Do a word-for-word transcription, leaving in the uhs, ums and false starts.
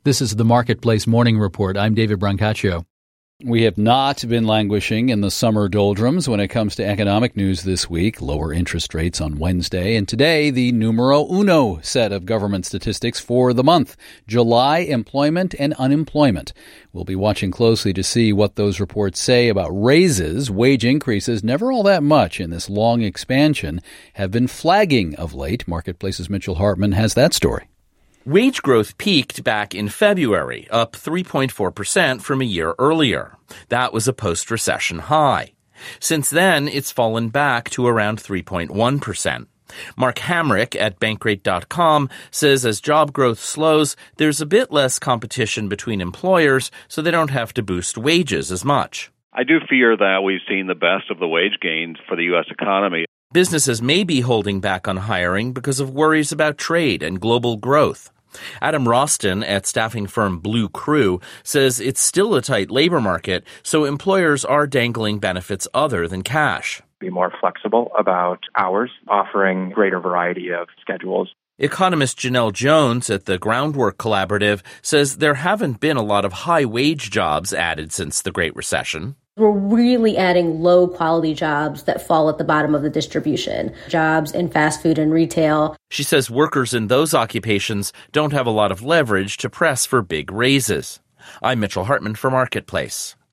This is the Marketplace Morning Report. I'm David Brancaccio. We have not been languishing in the summer doldrums when it comes to economic news this week. Lower interest rates on Wednesday. And today, the numero uno set of government statistics for the month. July employment and unemployment. We'll be watching closely to see what those reports say about raises. Wage increases, never all that much in this long expansion, have been flagging of late. Marketplace's Mitchell Hartman has that story. Wage growth peaked back in February, up three point four percent from a year earlier. That was a post-recession high. Since then, it's fallen back to around three point one percent. Mark Hamrick at Bankrate dot com says as job growth slows, there's a bit less competition between employers, so they don't have to boost wages as much. I do fear that we've seen the best of the wage gains for the U S economy. Businesses may be holding back on hiring because of worries about trade and global growth. Adam Roston at staffing firm Blue Crew says it's still a tight labor market, so employers are dangling benefits other than cash. Be more flexible about hours, offering greater variety of schedules. Economist Janelle Jones at the Groundwork Collaborative says there haven't been a lot of high-wage jobs added since the Great Recession. We're really adding low-quality jobs that fall at the bottom of the distribution, jobs in fast food and retail. She says workers in those occupations don't have a lot of leverage to press for big raises. I'm Mitchell Hartman for Marketplace.